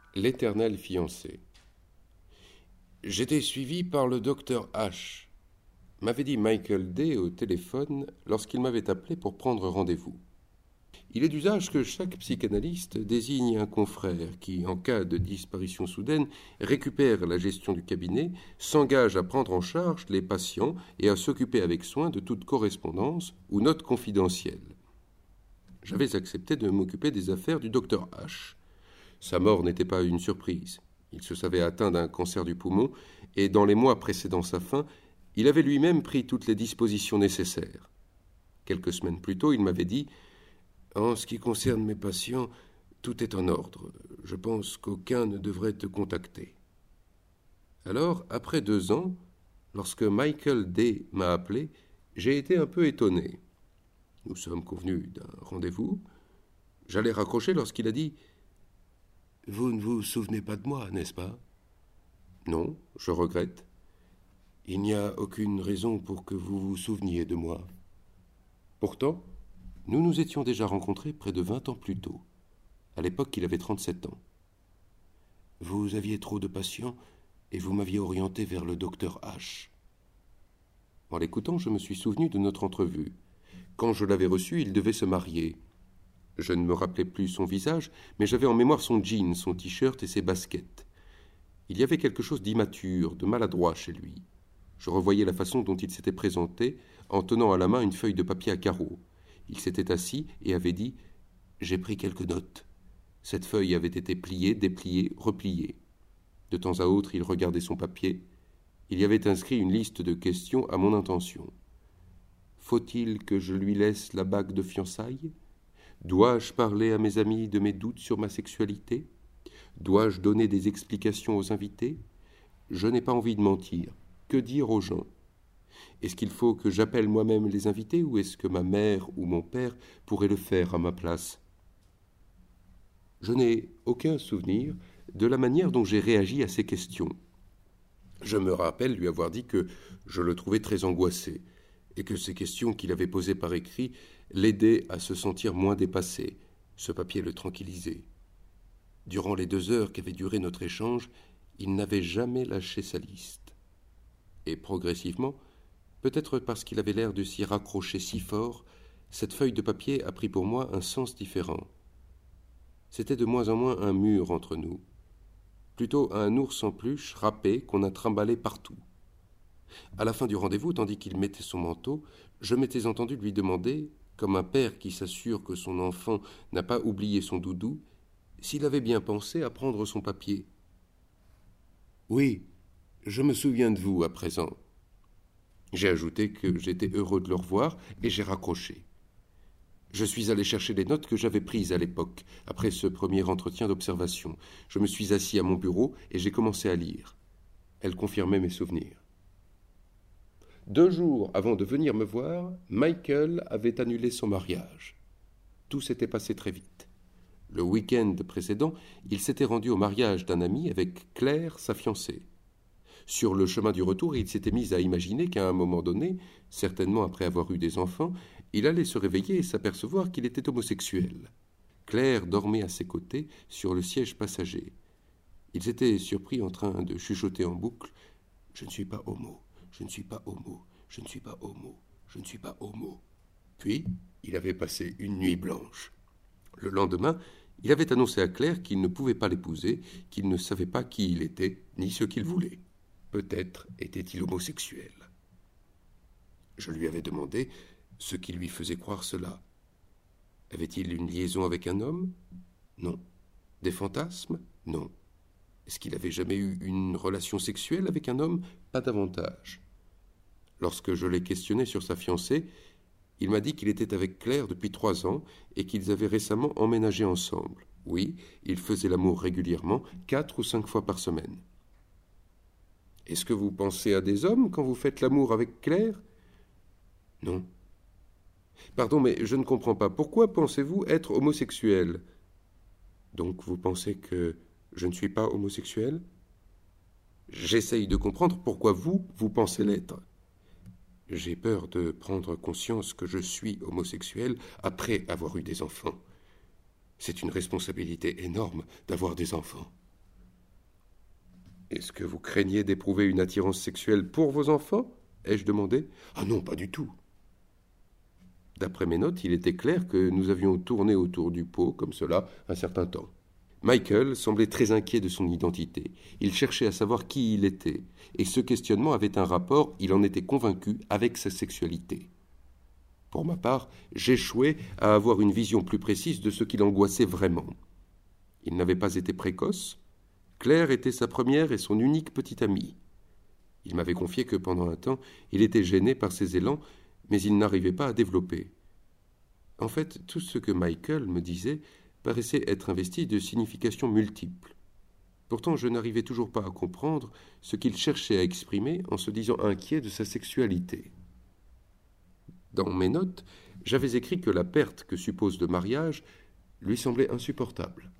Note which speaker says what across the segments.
Speaker 1: L'éternel fiancé. J'étais suivi par le docteur H, m'avait dit Michael D. au téléphone lorsqu'il m'avait appelé pour prendre rendez-vous. Il est d'usage que chaque psychanalyste désigne un confrère qui, en cas de disparition soudaine, récupère la gestion du cabinet, s'engage à prendre en charge les patients et à s'occuper avec soin de toute correspondance ou note confidentielle. J'avais accepté de m'occuper des affaires du docteur H. Sa mort n'était pas une surprise. Il se savait atteint d'un cancer du poumon et dans les mois précédant sa fin, il avait lui-même pris toutes les dispositions nécessaires. Quelques semaines plus tôt, il m'avait dit « En ce qui concerne mes patients, tout est en ordre. Je pense qu'aucun ne devrait te contacter. » Alors, après 2 ans, lorsque Michael D. m'a appelé, j'ai été un peu étonné. Nous sommes convenus d'un rendez-vous. J'allais raccrocher lorsqu'il a dit « Vous ne vous souvenez pas de moi, n'est-ce pas ?»« Non, je regrette. »« Il n'y a aucune raison pour que vous vous souveniez de moi. » Pourtant, nous nous étions déjà rencontrés près de 20 ans plus tôt. À l'époque, il avait 37 ans. Vous aviez trop de patients et vous m'aviez orienté vers le docteur H. En l'écoutant, je me suis souvenu de notre entrevue. Quand je l'avais reçu, il devait se marier. Je ne me rappelais plus son visage, mais j'avais en mémoire son jean, son t-shirt et ses baskets. Il y avait quelque chose d'immature, de maladroit chez lui. Je revoyais la façon dont il s'était présenté, en tenant à la main une feuille de papier à carreaux. Il s'était assis et avait dit « J'ai pris quelques notes ». Cette feuille avait été pliée, dépliée, repliée. De temps à autre, il regardait son papier. Il y avait inscrit une liste de questions à mon intention. Faut-il que je lui laisse la bague de fiançailles ? Dois-je parler à mes amis de mes doutes sur ma sexualité ? Dois-je donner des explications aux invités ? Je n'ai pas envie de mentir. Que dire aux gens ? Est-ce qu'il faut que j'appelle moi-même les invités ou est-ce que ma mère ou mon père pourraient le faire à ma place ? Je n'ai aucun souvenir de la manière dont j'ai réagi à ces questions. Je me rappelle lui avoir dit que je le trouvais très angoissé et que ces questions qu'il avait posées par écrit l'aidaient à se sentir moins dépassé. Ce papier le tranquillisait. Durant les 2 heures qu'avait duré notre échange, il n'avait jamais lâché sa liste. Et progressivement, peut-être parce qu'il avait l'air de s'y raccrocher si fort, cette feuille de papier a pris pour moi un sens différent. C'était de moins en moins un mur entre nous, plutôt un ours en peluche râpé qu'on a trimballé partout. À la fin du rendez-vous, tandis qu'il mettait son manteau, je m'étais entendu lui demander, comme un père qui s'assure que son enfant n'a pas oublié son doudou, s'il avait bien pensé à prendre son papier. « Oui, je me souviens de vous à présent. » J'ai ajouté que j'étais heureux de le revoir et j'ai raccroché. Je suis allé chercher les notes que j'avais prises à l'époque, après ce premier entretien d'observation. Je me suis assis à mon bureau et j'ai commencé à lire. Elles confirmaient mes souvenirs. 2 jours avant de venir me voir, Michael avait annulé son mariage. Tout s'était passé très vite. Le week-end précédent, il s'était rendu au mariage d'un ami avec Claire, sa fiancée. Sur le chemin du retour, il s'était mis à imaginer qu'à un moment donné, certainement après avoir eu des enfants, il allait se réveiller et s'apercevoir qu'il était homosexuel. Claire dormait à ses côtés sur le siège passager. Il s'était surpris en train de chuchoter en boucle « Je ne suis pas homo, je ne suis pas homo, je ne suis pas homo, je ne suis pas homo ». Puis, il avait passé une nuit blanche. Le lendemain, il avait annoncé à Claire qu'il ne pouvait pas l'épouser, qu'il ne savait pas qui il était, ni ce qu'il voulait. Peut-être était-il homosexuel. Je lui avais demandé ce qui lui faisait croire cela. Avait-il une liaison avec un homme ? Non. Des fantasmes ? Non. Est-ce qu'il avait jamais eu une relation sexuelle avec un homme ? Pas davantage. Lorsque je l'ai questionné sur sa fiancée, il m'a dit qu'il était avec Claire depuis 3 ans et qu'ils avaient récemment emménagé ensemble. Oui, ils faisaient l'amour régulièrement, 4 ou 5 fois par semaine. Est-ce que vous pensez à des hommes quand vous faites l'amour avec Claire ? Non. Pardon, mais je ne comprends pas. Pourquoi pensez-vous être homosexuel ? Donc vous pensez que je ne suis pas homosexuel ? J'essaye de comprendre pourquoi vous pensez l'être. J'ai peur de prendre conscience que je suis homosexuel après avoir eu des enfants. C'est une responsabilité énorme d'avoir des enfants. Est-ce que vous craignez d'éprouver une attirance sexuelle pour vos enfants ? Ai-je demandé. Ah non, pas du tout. D'après mes notes, il était clair que nous avions tourné autour du pot, comme cela, un certain temps. Michael semblait très inquiet de son identité. Il cherchait à savoir qui il était, et ce questionnement avait un rapport, il en était convaincu, avec sa sexualité. Pour ma part, j'échouais à avoir une vision plus précise de ce qui l'angoissait vraiment. Il n'avait pas été précoce. Claire était sa première et son unique petite amie. Il m'avait confié que pendant un temps, il était gêné par ses élans, mais il n'arrivait pas à développer. En fait, tout ce que Michael me disait paraissait être investi de significations multiples. Pourtant, je n'arrivais toujours pas à comprendre ce qu'il cherchait à exprimer en se disant inquiet de sa sexualité. Dans mes notes, j'avais écrit que la perte que suppose le mariage lui semblait insupportable.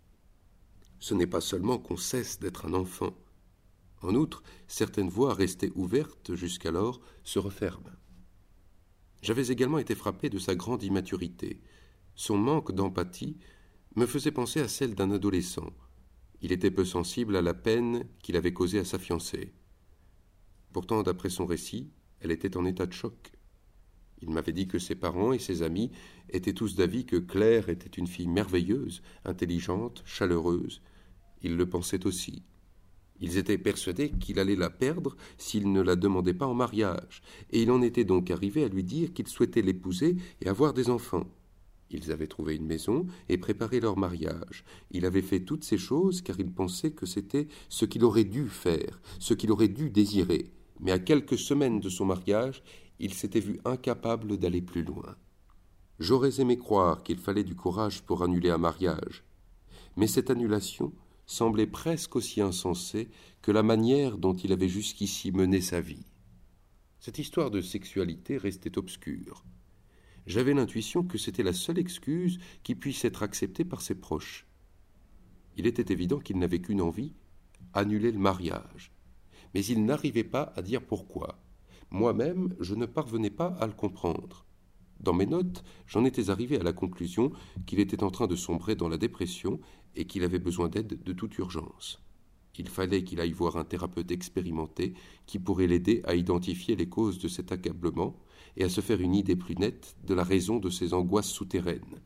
Speaker 1: Ce n'est pas seulement qu'on cesse d'être un enfant. En outre, certaines voies restées ouvertes jusqu'alors se referment. J'avais également été frappé de sa grande immaturité. Son manque d'empathie me faisait penser à celle d'un adolescent. Il était peu sensible à la peine qu'il avait causée à sa fiancée. Pourtant, d'après son récit, elle était en état de choc. Il m'avait dit que ses parents et ses amis étaient tous d'avis que Claire était une fille merveilleuse, intelligente, chaleureuse. Ils le pensaient aussi. Ils étaient persuadés qu'il allait la perdre s'il ne la demandait pas en mariage, et il en était donc arrivé à lui dire qu'il souhaitait l'épouser et avoir des enfants. Ils avaient trouvé une maison et préparé leur mariage. Il avait fait toutes ces choses car il pensait que c'était ce qu'il aurait dû faire, ce qu'il aurait dû désirer. Mais à quelques semaines de son mariage, il s'était vu incapable d'aller plus loin. J'aurais aimé croire qu'il fallait du courage pour annuler un mariage, mais cette annulation semblait presque aussi insensée que la manière dont il avait jusqu'ici mené sa vie. Cette histoire de sexualité restait obscure. J'avais l'intuition que c'était la seule excuse qui puisse être acceptée par ses proches. Il était évident qu'il n'avait qu'une envie, annuler le mariage. Mais il n'arrivait pas à dire pourquoi. Moi-même, je ne parvenais pas à le comprendre. Dans mes notes, j'en étais arrivé à la conclusion qu'il était en train de sombrer dans la dépression et qu'il avait besoin d'aide de toute urgence. Il fallait qu'il aille voir un thérapeute expérimenté qui pourrait l'aider à identifier les causes de cet accablement et à se faire une idée plus nette de la raison de ses angoisses souterraines.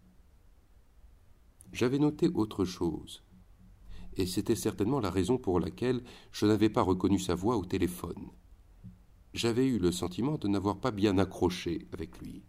Speaker 1: J'avais noté autre chose, et c'était certainement la raison pour laquelle je n'avais pas reconnu sa voix au téléphone. J'avais eu le sentiment de n'avoir pas bien accroché avec lui.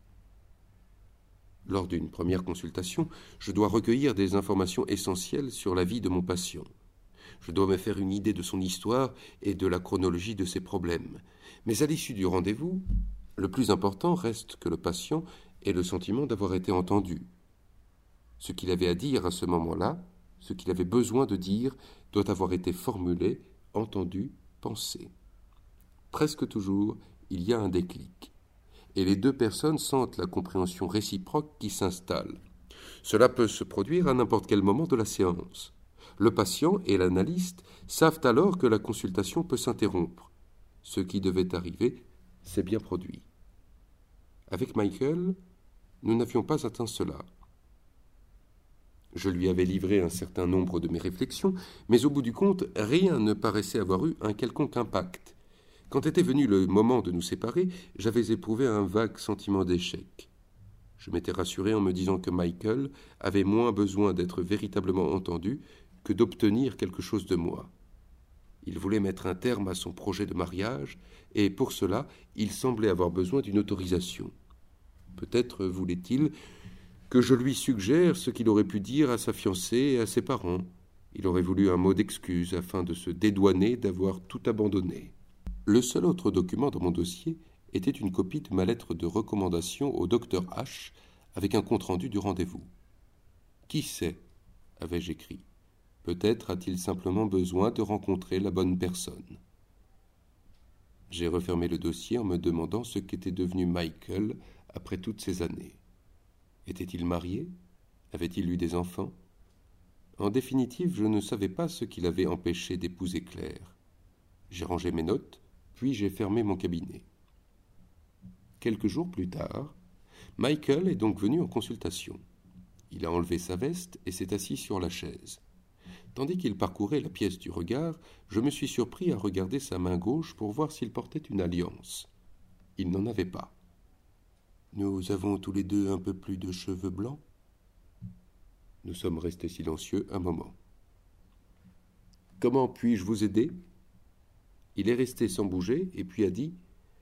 Speaker 1: Lors d'une première consultation, je dois recueillir des informations essentielles sur la vie de mon patient. Je dois me faire une idée de son histoire et de la chronologie de ses problèmes. Mais à l'issue du rendez-vous, le plus important reste que le patient ait le sentiment d'avoir été entendu. Ce qu'il avait à dire à ce moment-là, ce qu'il avait besoin de dire, doit avoir été formulé, entendu, pensé. Presque toujours, il y a un déclic, et les deux personnes sentent la compréhension réciproque qui s'installe. Cela peut se produire à n'importe quel moment de la séance. Le patient et l'analyste savent alors que la consultation peut s'interrompre. Ce qui devait arriver s'est bien produit. Avec Michael, nous n'avions pas atteint cela. Je lui avais livré un certain nombre de mes réflexions, mais au bout du compte, rien ne paraissait avoir eu un quelconque impact. Quand était venu le moment de nous séparer, j'avais éprouvé un vague sentiment d'échec. Je m'étais rassuré en me disant que Michael avait moins besoin d'être véritablement entendu que d'obtenir quelque chose de moi. Il voulait mettre un terme à son projet de mariage, et pour cela, il semblait avoir besoin d'une autorisation. Peut-être voulait-il que je lui suggère ce qu'il aurait pu dire à sa fiancée et à ses parents. Il aurait voulu un mot d'excuse afin de se dédouaner d'avoir tout abandonné. Le seul autre document dans mon dossier était une copie de ma lettre de recommandation au docteur H avec un compte-rendu du rendez-vous. Qui sait, avais-je écrit. Peut-être a-t-il simplement besoin de rencontrer la bonne personne. J'ai refermé le dossier en me demandant ce qu'était devenu Michael après toutes ces années. Était-il marié? Avait-il eu des enfants? En définitive, je ne savais pas ce qui l'avait empêché d'épouser Claire. J'ai rangé mes notes, puis j'ai fermé mon cabinet. Quelques jours plus tard, Michael est donc venu en consultation. Il a enlevé sa veste et s'est assis sur la chaise. Tandis qu'il parcourait la pièce du regard, je me suis surpris à regarder sa main gauche pour voir s'il portait une alliance. Il n'en avait pas. Nous avons tous les deux un peu plus de cheveux blancs. Nous sommes restés silencieux un moment. Comment puis-je vous aider ? Il est resté sans bouger et puis a dit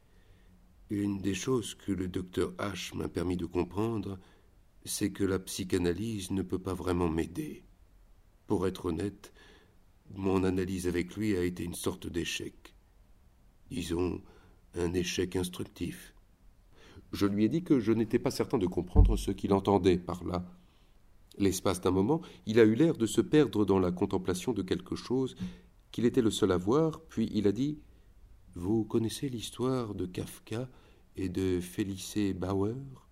Speaker 1: « Une des choses que le docteur H m'a permis de comprendre, c'est que la psychanalyse ne peut pas vraiment m'aider. Pour être honnête, mon analyse avec lui a été une sorte d'échec. Disons, un échec instructif. » Je lui ai dit que je n'étais pas certain de comprendre ce qu'il entendait par là. L'espace d'un moment, il a eu l'air de se perdre dans la contemplation de quelque chose qu'il était le seul à voir, puis il a dit « Vous connaissez l'histoire de Kafka et de Félice Bauer ?»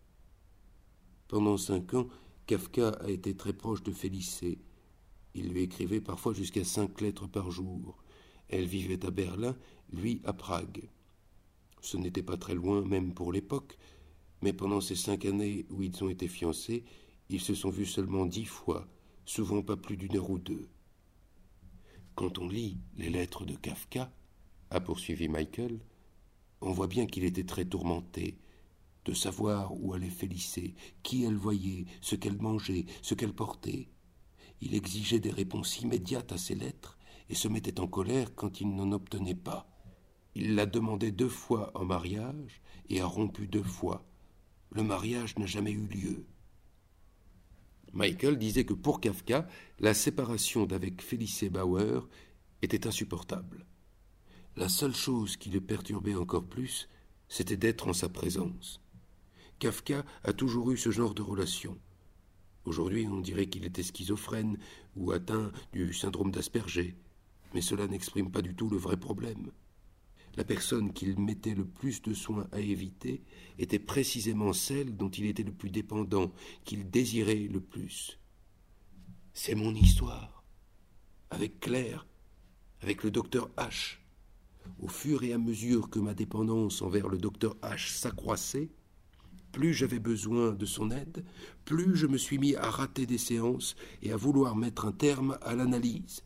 Speaker 1: Pendant 5 ans, Kafka a été très proche de Félice. Il lui écrivait parfois jusqu'à 5 lettres par jour. Elle vivait à Berlin, lui à Prague. Ce n'était pas très loin, même pour l'époque, mais pendant ces 5 années où ils ont été fiancés, ils se sont vus seulement 10 fois, souvent pas plus d'1 heure ou 2. Quand on lit les lettres de Kafka, a poursuivi Michael, on voit bien qu'il était très tourmenté, de savoir où allait Félice, qui elle voyait, ce qu'elle mangeait, ce qu'elle portait. Il exigeait des réponses immédiates à ses lettres et se mettait en colère quand il n'en obtenait pas. Il l'a demandé 2 fois en mariage et a rompu 2 fois. Le mariage n'a jamais eu lieu. Michael disait que pour Kafka, la séparation d'avec Félice Bauer était insupportable. La seule chose qui le perturbait encore plus, c'était d'être en sa présence. Kafka a toujours eu ce genre de relation. Aujourd'hui, on dirait qu'il était schizophrène ou atteint du syndrome d'Asperger, mais cela n'exprime pas du tout le vrai problème. La personne qu'il mettait le plus de soin à éviter était précisément celle dont il était le plus dépendant, qu'il désirait le plus. C'est mon histoire, avec Claire, avec le docteur H. Au fur et à mesure que ma dépendance envers le docteur H s'accroissait, plus j'avais besoin de son aide, plus je me suis mis à rater des séances et à vouloir mettre un terme à l'analyse.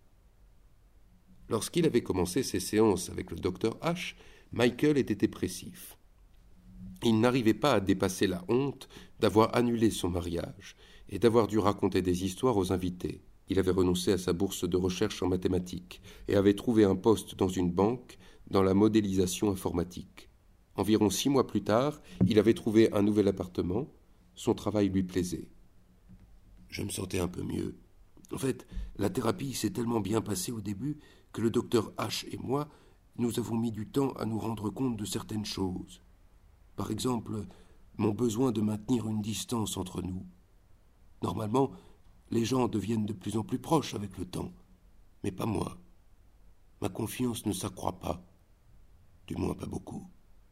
Speaker 1: Lorsqu'il avait commencé ses séances avec le docteur H, Michael était dépressif. Il n'arrivait pas à dépasser la honte d'avoir annulé son mariage et d'avoir dû raconter des histoires aux invités. Il avait renoncé à sa bourse de recherche en mathématiques et avait trouvé un poste dans une banque dans la modélisation informatique. Environ 6 mois plus tard, il avait trouvé un nouvel appartement. Son travail lui plaisait. Je me sentais un peu mieux. En fait, la thérapie s'est tellement bien passée au début que le docteur H et moi, nous avons mis du temps à nous rendre compte de certaines choses. Par exemple, mon besoin de maintenir une distance entre nous. Normalement, les gens deviennent de plus en plus proches avec le temps, mais pas moi. Ma confiance ne s'accroît pas, du moins pas beaucoup.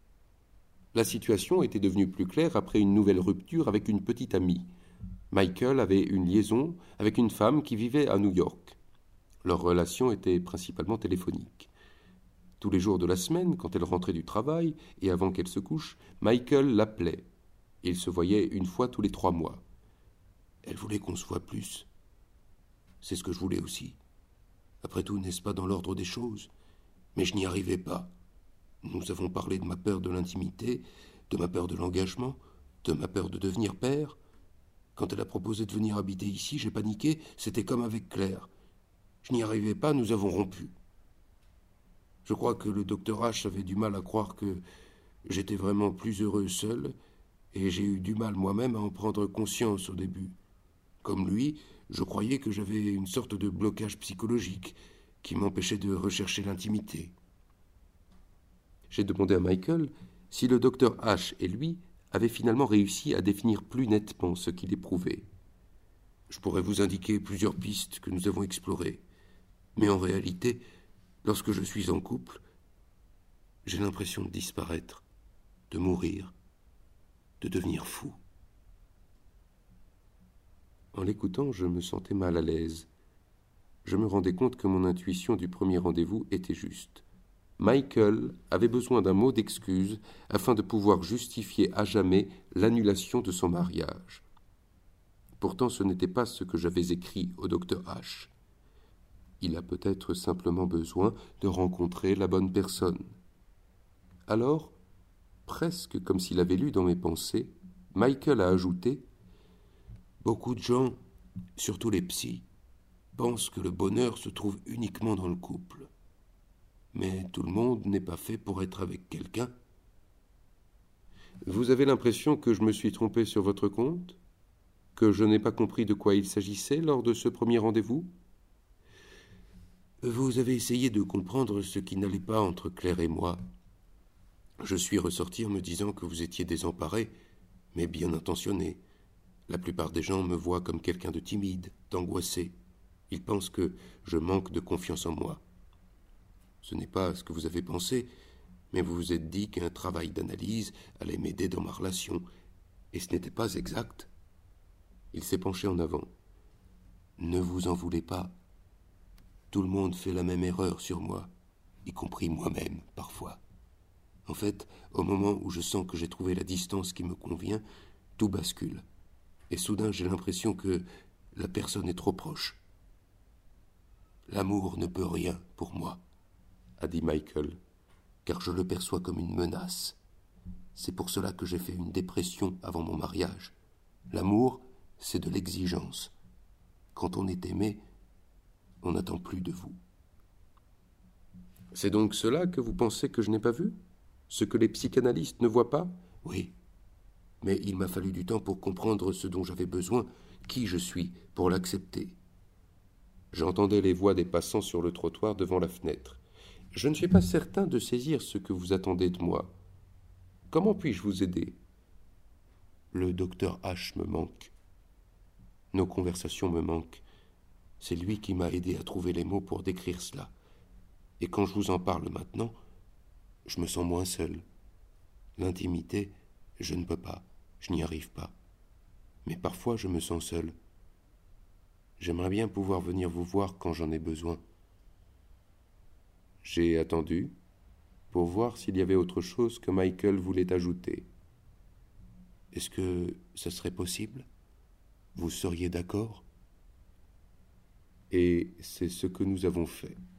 Speaker 1: La situation était devenue plus claire après une nouvelle rupture avec une petite amie. Michael avait une liaison avec une femme qui vivait à New York. Leur relation était principalement téléphonique. Tous les jours de la semaine, quand elle rentrait du travail et avant qu'elle se couche, Michael l'appelait. Ils se voyaient 1 fois tous les 3 mois. Elle voulait qu'on se voie plus. C'est ce que je voulais aussi. Après tout, n'est-ce pas dans l'ordre des choses ? Mais je n'y arrivais pas. Nous avons parlé de ma peur de l'intimité, de ma peur de l'engagement, de ma peur de devenir père. Quand elle a proposé de venir habiter ici, j'ai paniqué, c'était comme avec Claire. Je n'y arrivais pas, nous avons rompu. Je crois que le docteur H avait du mal à croire que j'étais vraiment plus heureux seul, et j'ai eu du mal moi-même à en prendre conscience au début. Comme lui, je croyais que j'avais une sorte de blocage psychologique qui m'empêchait de rechercher l'intimité. J'ai demandé à Michael si le docteur H et lui avaient finalement réussi à définir plus nettement ce qu'il éprouvait. Je pourrais vous indiquer plusieurs pistes que nous avons explorées, mais en réalité, lorsque je suis en couple, j'ai l'impression de disparaître, de mourir, de devenir fou. En l'écoutant, je me sentais mal à l'aise. Je me rendais compte que mon intuition du premier rendez-vous était juste. Michael avait besoin d'un mot d'excuse afin de pouvoir justifier à jamais l'annulation de son mariage. Pourtant, ce n'était pas ce que j'avais écrit au docteur H. Il a peut-être simplement besoin de rencontrer la bonne personne. » Alors, presque comme s'il avait lu dans mes pensées, Michael a ajouté « Beaucoup de gens, surtout les psys, pensent que le bonheur se trouve uniquement dans le couple. Mais tout le monde n'est pas fait pour être avec quelqu'un. » Vous avez l'impression que je me suis trompé sur votre compte? Que je n'ai pas compris de quoi il s'agissait lors de ce premier rendez-vous? Vous avez essayé de comprendre ce qui n'allait pas entre Claire et moi. Je suis ressorti en me disant que vous étiez désemparé, mais bien intentionné. La plupart des gens me voient comme quelqu'un de timide, d'angoissé. Ils pensent que je manque de confiance en moi. Ce n'est pas ce que vous avez pensé, mais vous vous êtes dit qu'un travail d'analyse allait m'aider dans ma relation, et ce n'était pas exact. Il s'est penché en avant. Ne vous en voulez pas. Tout le monde fait la même erreur sur moi, y compris moi-même, parfois. En fait, au moment où je sens que j'ai trouvé la distance qui me convient, tout bascule. Et soudain, j'ai l'impression que la personne est trop proche. L'amour ne peut rien pour moi, a dit Michael, car je le perçois comme une menace. C'est pour cela que j'ai fait une dépression avant mon mariage. L'amour, c'est de l'exigence. Quand on est aimé, on n'attend plus de vous. C'est donc cela que vous pensez que je n'ai pas vu? Ce que les psychanalystes ne voient pas? Oui. Mais il m'a fallu du temps pour comprendre ce dont j'avais besoin, qui je suis, pour l'accepter. J'entendais les voix des passants sur le trottoir devant la fenêtre. Je ne suis pas certain de saisir ce que vous attendez de moi. Comment puis-je vous aider? Le docteur H me manque. Nos conversations me manquent. C'est lui qui m'a aidé à trouver les mots pour décrire cela. Et quand je vous en parle maintenant, je me sens moins seul. L'intimité, je ne peux pas, je n'y arrive pas. Mais parfois je me sens seul. J'aimerais bien pouvoir venir vous voir quand j'en ai besoin. J'ai attendu pour voir s'il y avait autre chose que Michael voulait ajouter. Est-ce que ça serait possible? Vous seriez d'accord? Et c'est ce que nous avons fait.